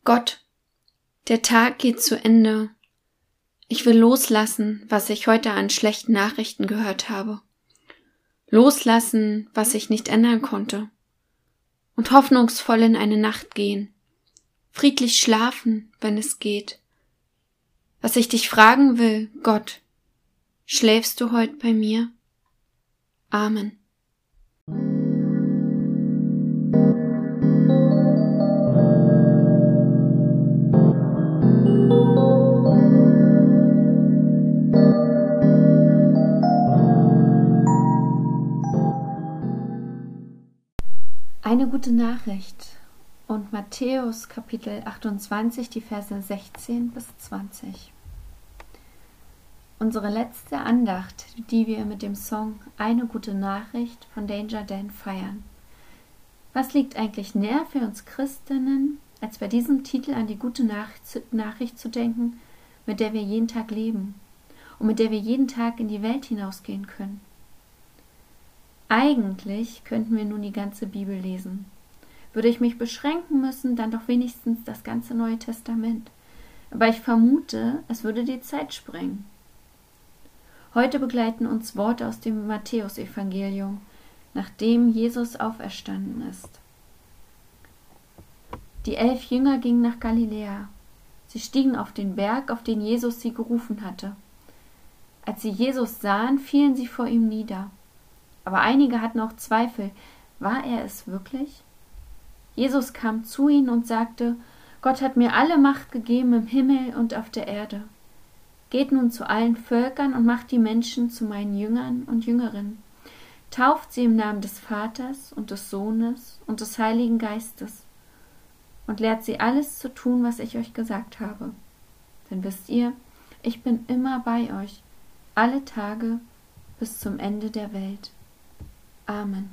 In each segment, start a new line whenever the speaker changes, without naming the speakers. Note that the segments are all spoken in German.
Gott, der Tag geht zu Ende. Ich will loslassen, was ich heute an schlechten Nachrichten gehört habe. Loslassen, was ich nicht ändern konnte. Und hoffnungsvoll in eine Nacht gehen. Friedlich schlafen, wenn es geht. Was ich dich fragen will, Gott, schläfst du heute bei mir? Amen. Eine gute Nachricht und Matthäus Kapitel 28, die Verse 16 bis 20. Unsere letzte Andacht, die wir mit dem Song Eine gute Nachricht von Danger Dan feiern. Was liegt eigentlich näher für uns Christinnen, als bei diesem Titel an die gute Nachricht zu denken, mit der wir jeden Tag leben und mit der wir jeden Tag in die Welt hinausgehen können? Eigentlich könnten wir nun die ganze Bibel lesen. Würde ich mich beschränken müssen, dann doch wenigstens das ganze Neue Testament. Aber ich vermute, es würde die Zeit sprengen. Heute begleiten uns Worte aus dem Matthäusevangelium, nachdem Jesus auferstanden ist. Die 11 Jünger gingen nach Galiläa. Sie stiegen auf den Berg, auf den Jesus sie gerufen hatte. Als sie Jesus sahen, fielen sie vor ihm nieder. Aber einige hatten auch Zweifel. War er es wirklich? Jesus kam zu ihnen und sagte: Gott hat mir alle Macht gegeben im Himmel und auf der Erde. Geht nun zu allen Völkern und macht die Menschen zu meinen Jüngern und Jüngerinnen. Tauft sie im Namen des Vaters und des Sohnes und des Heiligen Geistes und lehrt sie alles zu tun, was ich euch gesagt habe. Denn wisst ihr, ich bin immer bei euch, alle Tage bis zum Ende der Welt. Amen.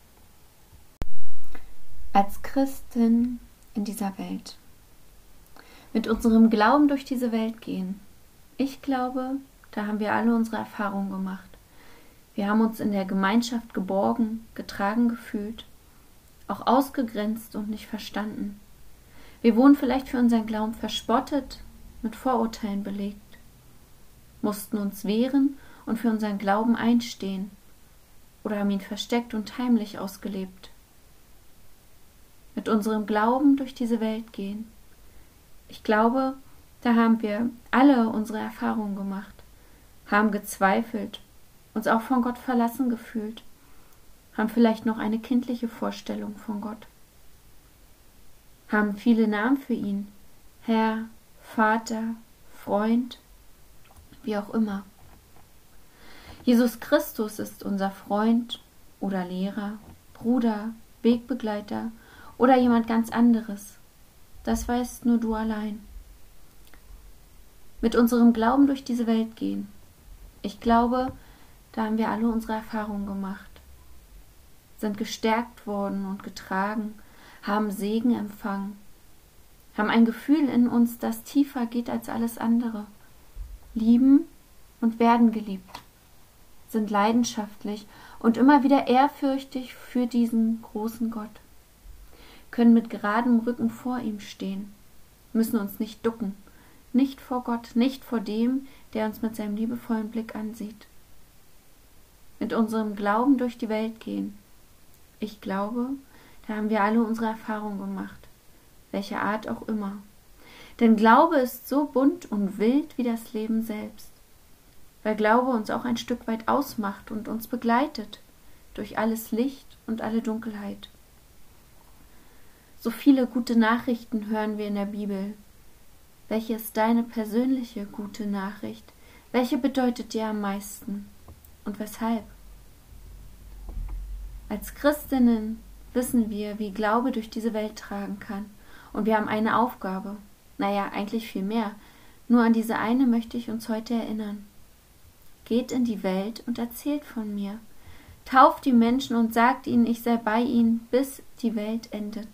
Als Christin in dieser Welt. Mit unserem Glauben durch diese Welt gehen. Ich glaube, da haben wir alle unsere Erfahrungen gemacht. Wir haben uns in der Gemeinschaft geborgen, getragen gefühlt, auch ausgegrenzt und nicht verstanden. Wir wurden vielleicht für unseren Glauben verspottet, mit Vorurteilen belegt, mussten uns wehren und für unseren Glauben einstehen oder haben ihn versteckt und heimlich ausgelebt. Mit unserem Glauben durch diese Welt gehen. Ich glaube, da haben wir alle unsere Erfahrungen gemacht, haben gezweifelt, uns auch von Gott verlassen gefühlt, haben vielleicht noch eine kindliche Vorstellung von Gott, haben viele Namen für ihn, Herr, Vater, Freund, wie auch immer. Jesus Christus ist unser Freund oder Lehrer, Bruder, Wegbegleiter oder jemand ganz anderes. Das weißt nur du allein. Mit unserem Glauben durch diese Welt gehen. Ich glaube, da haben wir alle unsere Erfahrungen gemacht, sind gestärkt worden und getragen, haben Segen empfangen, haben ein Gefühl in uns, das tiefer geht als alles andere, lieben und werden geliebt, sind leidenschaftlich und immer wieder ehrfürchtig für diesen großen Gott, können mit geradem Rücken vor ihm stehen, müssen uns nicht ducken, nicht vor Gott, nicht vor dem, der uns mit seinem liebevollen Blick ansieht. Mit unserem Glauben durch die Welt gehen. Ich glaube, da haben wir alle unsere Erfahrungen gemacht, welcher Art auch immer. Denn Glaube ist so bunt und wild wie das Leben selbst, weil Glaube uns auch ein Stück weit ausmacht und uns begleitet durch alles Licht und alle Dunkelheit. So viele gute Nachrichten hören wir in der Bibel. Welche ist deine persönliche gute Nachricht? Welche bedeutet dir am meisten? Und weshalb? Als Christinnen wissen wir, wie Glaube durch diese Welt tragen kann. Und wir haben eine Aufgabe. Naja, eigentlich viel mehr. Nur an diese eine möchte ich uns heute erinnern. Geht in die Welt und erzählt von mir. Tauft die Menschen und sagt ihnen, ich sei bei ihnen, bis die Welt endet.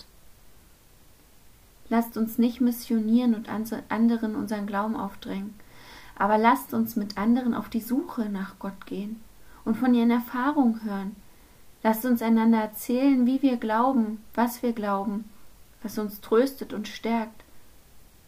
Lasst uns nicht missionieren und anderen unseren Glauben aufdrängen, aber lasst uns mit anderen auf die Suche nach Gott gehen und von ihren Erfahrungen hören. Lasst uns einander erzählen, wie wir glauben, was uns tröstet und stärkt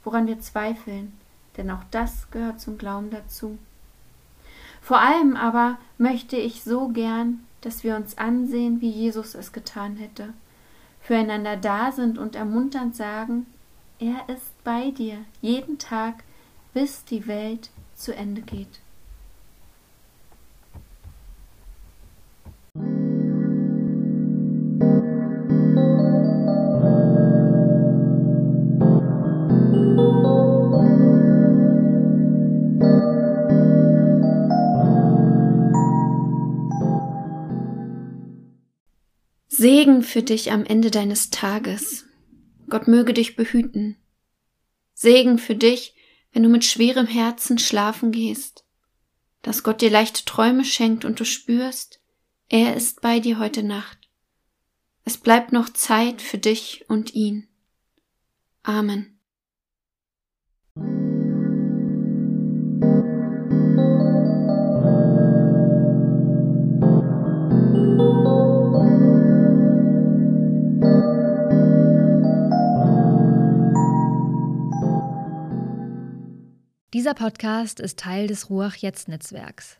woran wir zweifeln, denn auch das gehört zum Glauben dazu. Vor allem aber möchte ich so gern, dass wir uns ansehen, wie Jesus es getan hätte, füreinander da sind und ermunternd sagen, er ist bei dir, jeden Tag, bis die Welt zu Ende geht. Segen für dich am Ende deines Tages. Gott möge dich behüten. Segen für dich, wenn du mit schwerem Herzen schlafen gehst, dass Gott dir leichte Träume schenkt und du spürst, er ist bei dir heute Nacht. Es bleibt noch Zeit für dich und ihn. Amen.
Dieser Podcast ist Teil des Ruach-Jetzt-Netzwerks.